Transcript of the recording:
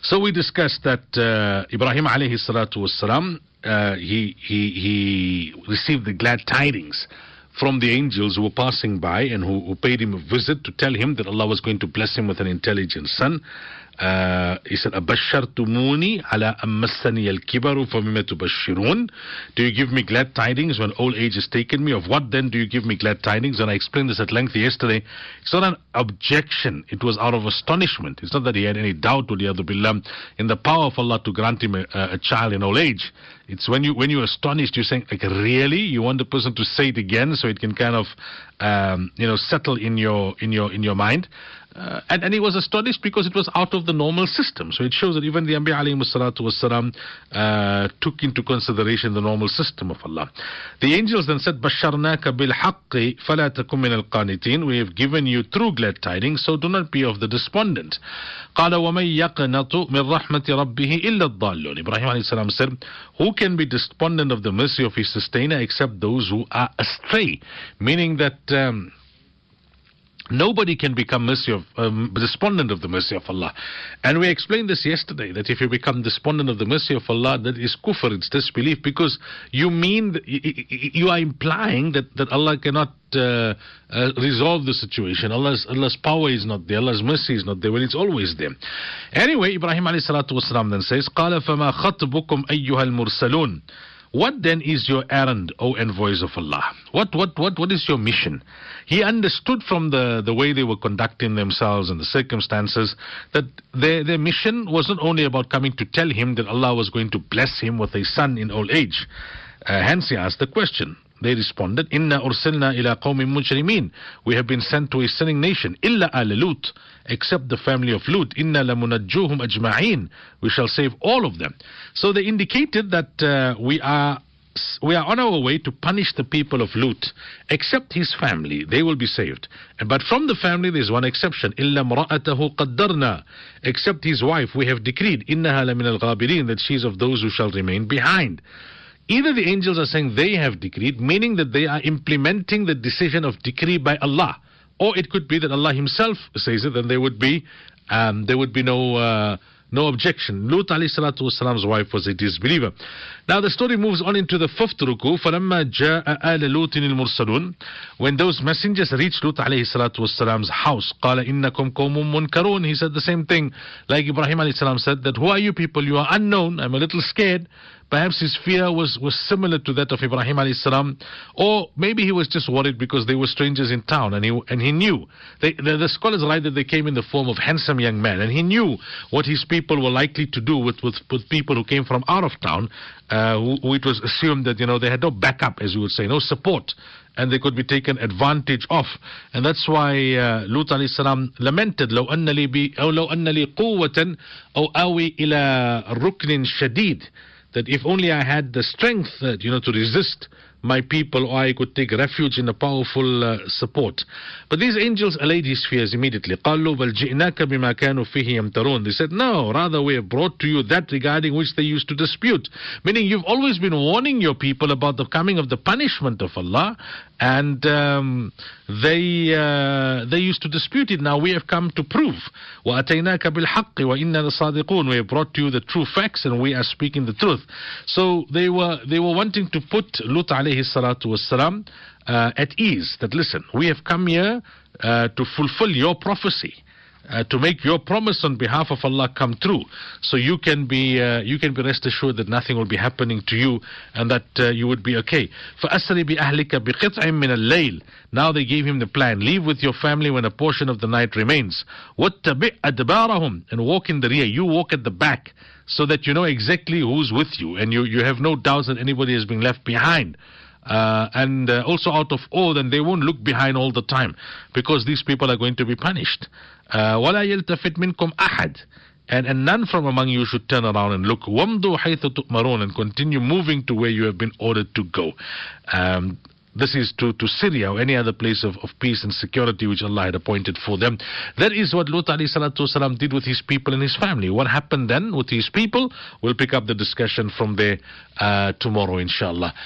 So we discussed that Ibrahim alayhi salatu wassalam, he received the glad tidings from the angels who were passing by and who paid him a visit to tell him that Allah was going to bless him with an intelligent son. He said, "Abashartumuni ala ammassani al-kibaru famima tubashshirun." Do you give me glad tidings when old age has taken me? Of what then do you give me glad tidings? And I explained this at length yesterday. It's not an objection. It was out of astonishment. It's not that he had any doubt in the power of Allah to grant him a child in old age. It's when you're astonished, you're saying, like, really? You want the person to say it again so it can kind of settle in your mind. And he was astonished because it was out of the normal system. So it shows that even the Anbiya alayhi salatu wassalam took into consideration the normal system of Allah. The angels then said, "Basharnaka bil haqqi fala takum min al qanitin." We have given you true glad tidings, so do not be of the despondent. قال ومن يقنط من رحمة ربه إلا الضالون. Ibrahim alayhi salam said, who can be despondent of the mercy of his sustainer except those who are astray? Meaning that nobody can become despondent of the mercy of Allah. And we explained this yesterday, that if you become despondent of the mercy of Allah, that is kufr, it's disbelief, because you are implying that Allah cannot resolve the situation. Allah's power is not there, Allah's mercy is not there, when it's always there. Anyway, Ibrahim alayhi salatu wasalam then says, قَالَ فَمَا خَطْبُكُمْ أَيُّهَا الْمُرْسَلُونَ. What then is your errand, O envoys of Allah? What is your mission? He understood from the way they were conducting themselves and the circumstances that their mission was not only about coming to tell him that Allah was going to bless him with a son in old age. Hence he asked the question. They responded, "Inna ursilna ila qawmin mujrimin." We have been sent to a sinning nation. Illa ala Lut, except the family of Lut. Inna lamunajjuhum ajma'in. We shall save all of them. So they indicated that we are on our way to punish the people of Lut, except his family. They will be saved. But from the family, there's one exception. Illa mra'atahu qaddarna. Except his wife, we have decreed. Innaha lamin al-ghabirin, that she is of those who shall remain behind. Either the angels are saying they have decreed, meaning that they are implementing the decision of decree by Allah, or it could be that Allah himself says it, then there would be no objection. Lut alayhi salatu wasalam's wife was a disbeliever. Now the story moves on into the fifth ruku. فَلَمَّا جَاءَ آلَ لُوتٍ الْمُرْسَلُونَ. When those messengers reached Lut alayhi salatu wasalam's house, قَالَ إِنَّكُمْ قَوْمٌ مُنْكَرُونَ. He said the same thing like Ibrahim alayhi salam said, that who are you people? You are unknown. I'm a little scared. Perhaps his fear was similar to that of Ibrahim alayhi salam, or maybe he was just worried because they were strangers in town, and he knew. The scholars write that they came in the form of handsome young men, and he knew what his people were likely to do with people who came from out of town, who it was assumed that they had no backup, as you would say, no support, and they could be taken advantage of. And that's why Lut alayhi salam lamented, لو أن لي قوة أو آوي إلى ركن شديد, that if only I had the strength to resist my people, or I could take refuge in a powerful support. But these angels allayed his fears immediately. قَالُوا بَلْ جِئْنَاكَ بِمَا كَانُوا فِيهِ يَمْتَرُونَ. They said, no, rather we have brought to you that regarding which they used to dispute. Meaning you've always been warning your people about the coming of the punishment of Allah, and they used to dispute it. Now we have come to prove. وَأَتَيْنَاكَ بِالْحَقِّ وَإِنَّا لَصَادِقُونَ. We have brought to you the true facts, and we are speaking the truth. So they were wanting to put Lut alayhi salatu wassalam at ease, that listen, we have come here to fulfill your prophecy, to make your promise on behalf of Allah come true. So you can be rest assured that nothing will be happening to you, and that you would be okay. فَأَسْرِ بِأَهْلِكَ بِقِطْعٍ مِّنَ اللَّيْلِ. Now they gave him the plan. Leave with your family when a portion of the night remains. وَاتَّبِعْ أَدْبَارَهُمْ. And walk in the rear. You walk at the back, so that you know exactly who's with you, and you have no doubts that anybody is being left behind. And also out of awe, then they won't look behind all the time, because these people are going to be punished. وَلَا يَلْتَفِتْ مِنْكُمْ أَحَدٍ. And none from among you should turn around and look. وَامْضُوا حَيْثُ تُؤْمَرُونَ. And continue moving to where you have been ordered to go. This is to Syria or any other place of peace and security which Allah had appointed for them. That is what Lut alayhi salatu wasalam did with his people and his family. What happened then with his people? We'll pick up the discussion from there tomorrow, inshallah.